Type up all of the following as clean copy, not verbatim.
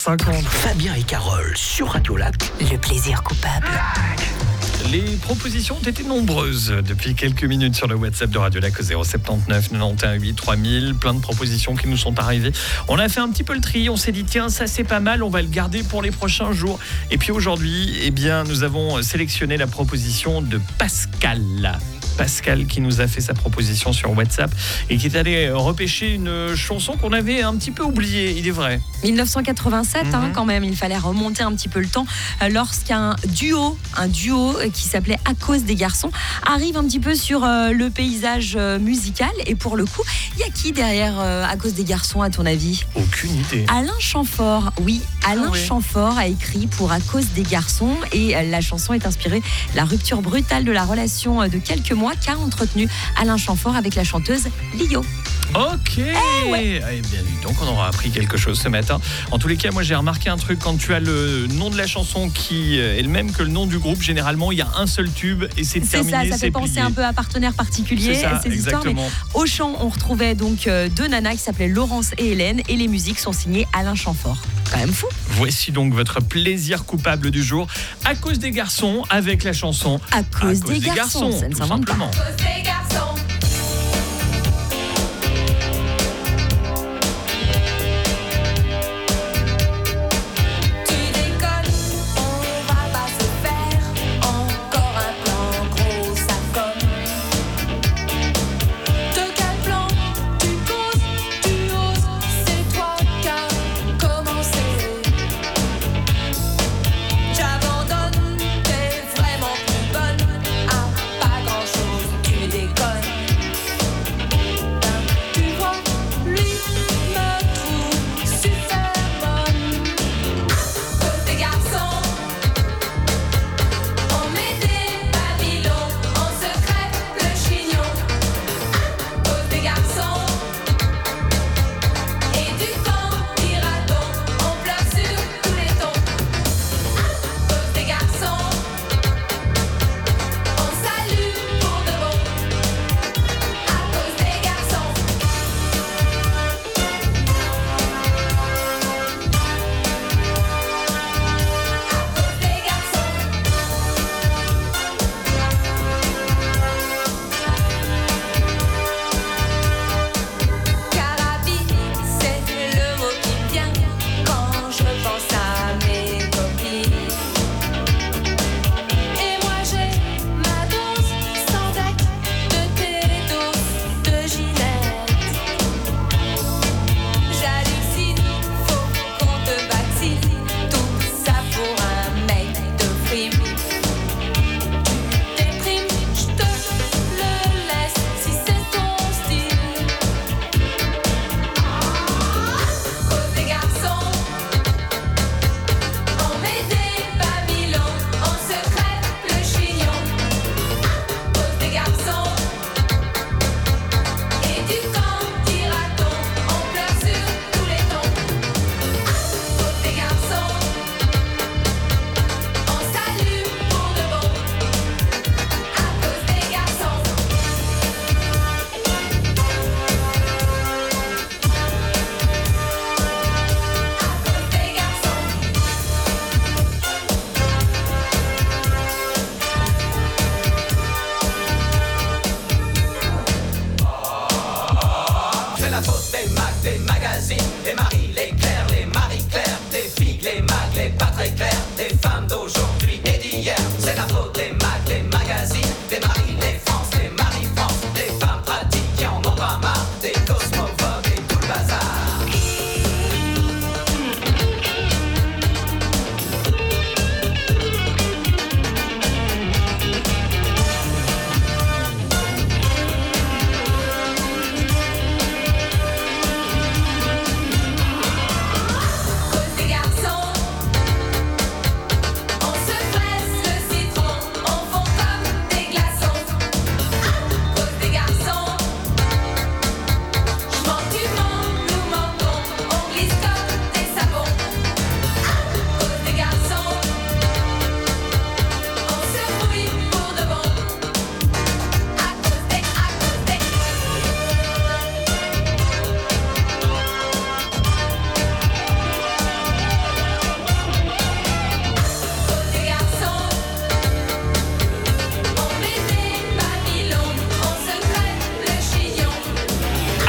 50. Fabien et Carole sur Radio Lac. Le plaisir coupable. Les propositions ont été nombreuses depuis quelques minutes sur le WhatsApp de Radio Lac au 079 91 8 3000. Plein de propositions qui nous sont arrivées. On a fait un petit peu le tri. On s'est dit, tiens, ça c'est pas mal. On va le garder pour les prochains jours. Et puis aujourd'hui, nous avons sélectionné la proposition de Pascal. Pascal qui nous a fait sa proposition sur WhatsApp et qui est allé repêcher une chanson qu'on avait un petit peu oubliée, il est vrai. 1987, quand même, il fallait remonter un petit peu le temps lorsqu'un duo qui s'appelait À cause des garçons arrive un petit peu sur le paysage musical. Et pour le coup, il y a qui derrière À cause des garçons, à ton avis ? Aucune idée. Alain Chamfort, oui. Alain Chamfort a écrit pour À cause des garçons et la chanson est inspirée de la rupture brutale de la relation de quelques mois qu'a entretenu Alain Chamfort avec la chanteuse Lio. Ok. Eh bien, donc on aura appris quelque chose ce matin. En tous les cas, moi j'ai remarqué un truc, quand tu as le nom de la chanson qui est le même que le nom du groupe, généralement il y a un seul tube et c'est terminé. Ça fait penser un peu à Partenaire Particulier. C'est ça, ces histoires. Mais au chant, on retrouvait donc deux nanas qui s'appelaient Laurence et Hélène et les musiques sont signées Alain Chamfort. Quand même fou. Voici donc votre plaisir coupable du jour, À cause des garçons, avec la chanson À cause des garçons. Ça ne s'invente pas. À cause des garçons. J'abandonne, t'es vraiment plus bonne à pas grand chose, tu déconnes.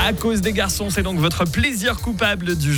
À cause des garçons, c'est donc votre plaisir coupable du